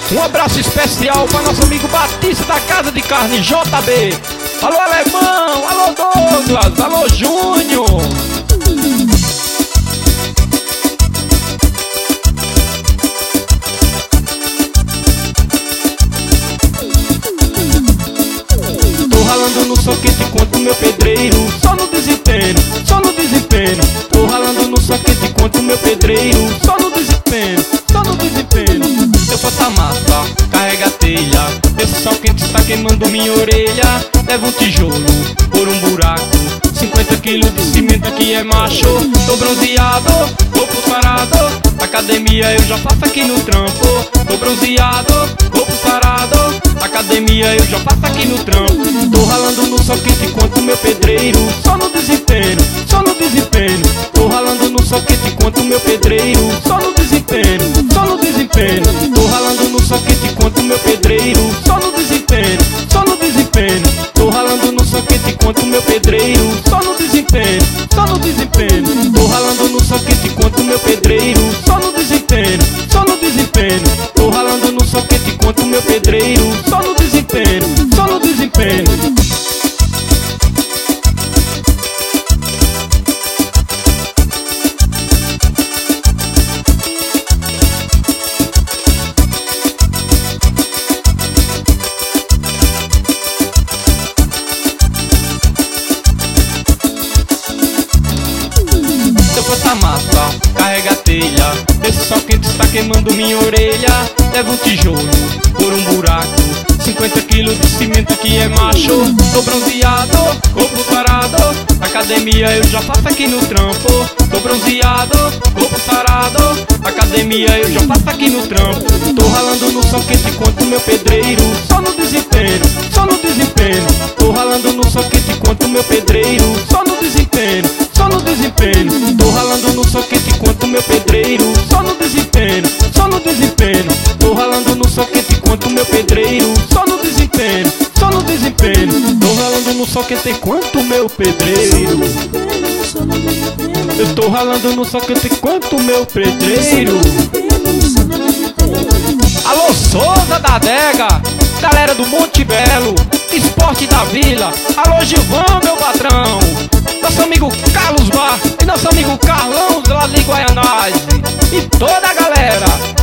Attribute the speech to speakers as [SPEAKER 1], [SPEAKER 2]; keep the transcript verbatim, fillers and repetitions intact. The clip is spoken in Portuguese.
[SPEAKER 1] Um abraço especial para nosso amigo Batista da Casa de Carne J B. Alô Alemão, alô Douglas, alô Júnior. Tô ralando no soquete quanto meu pedreiro, só no desempenho, só no desempenho. Tô ralando no soquete quanto meu pedreiro, só no desempenho, só no desempenho. Eu faço a massa, carrega a telha, esse sol quente está queimando minha orelha. Leva um tijolo por um buraco, cinquenta quilos de cimento aqui é macho. Tô bronzeado, corpo sarado, academia eu já faço aqui no trampo. Tô bronzeado, corpo sarado, academia eu já faço aqui no trampo. Tô ralando no sol quente quanto meu pedreiro, só no desempenho, só no desempenho. Tô ralando no sol quente quanto meu pedreiro, só no desempenho, só no desempenho. Tô ralando no sol quente quanto meu pedreiro, só no desempenho, só no desempenho. Tô ralando no sol quente quanto meu pedreiro, só no desempenho, só no desempenho. Tô ralando no sol quente quanto meu pedreiro, só no desempenho, só no desempenho. Tô ralando no sol quente quanto meu pedreiro, só no desempenho, só no desempenho. Eu faço a massa, carrega a telha, esse sol quente está queimando minha orelha. Leva um tijolo por um buraco, cinquenta quilos de cimento aqui é macho. Tô bronzeado, corpo sarado, academia eu já faço aqui no trampo. Tô bronzeado, corpo sarado, academia eu já faço aqui no trampo. Tô ralando no sol quente quanto meu pedreiro, só no desempenho, só no desempenho. Tô ralando no sol quente quanto meu pedreiro, só no desempenho, só no desempenho. Tô ralando no sol quente quanto meu pedreiro, só no desempenho, só no desempenho. Tô ralando no sol quente quanto meu pedreiro, só no desempenho, só no desempenho. Tô ralando no sol quente quanto meu pedreiro. Eu tô ralando no sol quente quanto meu pedreiro. Alô Souza da Adega, galera do Monte Belo, Esporte da Vila. Alô Gilvão, meu patrão, nosso amigo Carlos Bar e nosso amigo Carlão lá de Guaianazes e toda a galera.